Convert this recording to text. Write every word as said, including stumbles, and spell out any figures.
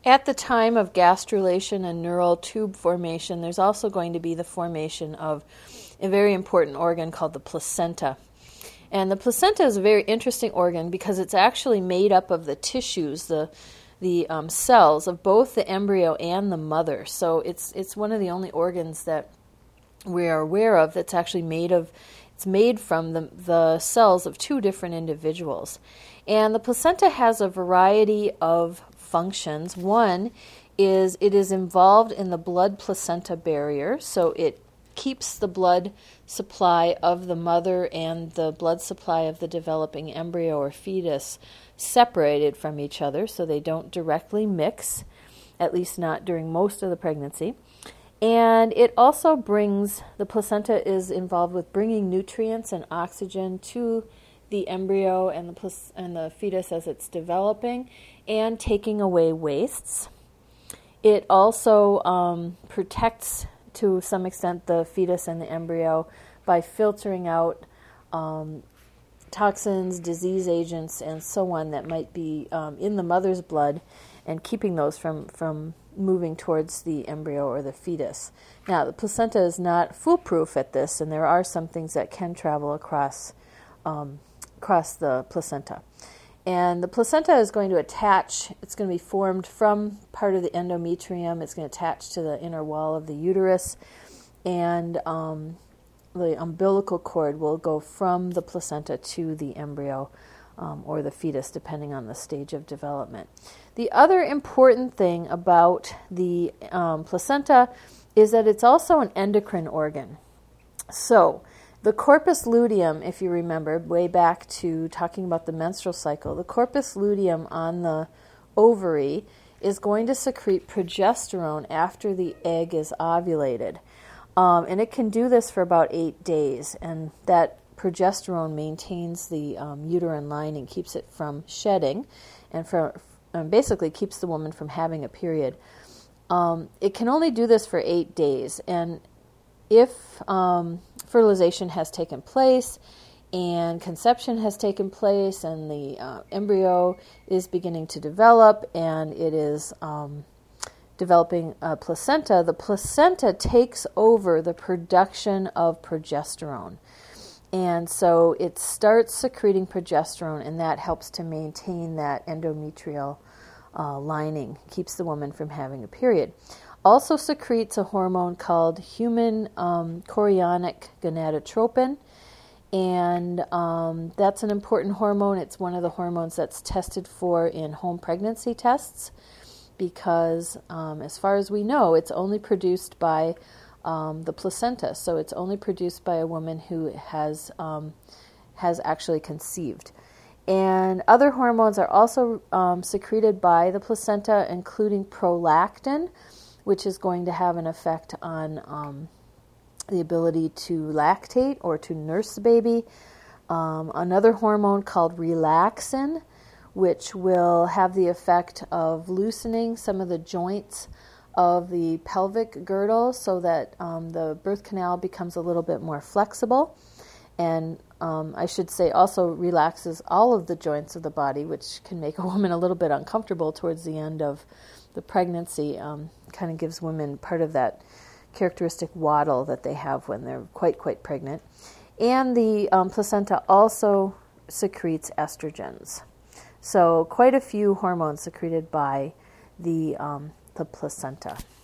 At the time of gastrulation and neural tube formation, there's also going to be the formation of a very important organ called the placenta. And the placenta is a very interesting organ because it's actually made up of the tissues, the the um, cells of both the embryo and the mother. So it's it's one of the only organs that we are aware of that's actually made of, it's made from the, the cells of two different individuals. And the placenta has a variety of functions. One is it is involved in the blood-placenta barrier, so it keeps the blood supply of the mother and the blood supply of the developing embryo or fetus separated from each other so they don't directly mix, at least not during most of the pregnancy. And it also brings, the placenta is involved with bringing nutrients and oxygen to the embryo and the plac- and the fetus as it's developing, and taking away wastes. It also um, protects to some extent the fetus and the embryo by filtering out um, toxins, disease agents, and so on that might be um, in the mother's blood and keeping those from, from moving towards the embryo or the fetus. Now, the placenta is not foolproof at this, and there are some things that can travel across um, across the placenta. And the placenta is going to attach, it's going to be formed from part of the endometrium. It's going to attach to the inner wall of the uterus, and um, the umbilical cord will go from the placenta to the embryo um, or the fetus, depending on the stage of development. The other important thing about the um, placenta is that it's also an endocrine organ. So, the corpus luteum, if you remember, way back to talking about the menstrual cycle, the corpus luteum on the ovary is going to secrete progesterone after the egg is ovulated. Um, and it can do this for about eight days. And that progesterone maintains the um, uterine lining, keeps it from shedding, and for, um, basically keeps the woman from having a period. Um, it can only do this for eight days. And if um, fertilization has taken place and conception has taken place and the uh, embryo is beginning to develop and it is um, developing a placenta, the placenta takes over the production of progesterone. And so it starts secreting progesterone, and that helps to maintain that endometrial uh, lining, keeps the woman from having a period. Also secretes a hormone called human um, chorionic gonadotropin, and um, that's an important hormone. It's one of the hormones that's tested for in home pregnancy tests because, um, as far as we know, it's only produced by um, the placenta, so it's only produced by a woman who has um, has actually conceived. And other hormones are also um, secreted by the placenta, including prolactin, which is going to have an effect on um, the ability to lactate or to nurse the baby. Um, another hormone called relaxin, which will have the effect of loosening some of the joints of the pelvic girdle so that um, the birth canal becomes a little bit more flexible. And um, I should say also relaxes all of the joints of the body, which can make a woman a little bit uncomfortable towards the end of the pregnancy. Um, kind of gives women part of that characteristic waddle that they have when they're quite, quite pregnant. And the um, placenta also secretes estrogens. So quite a few hormones secreted by the, um, the placenta.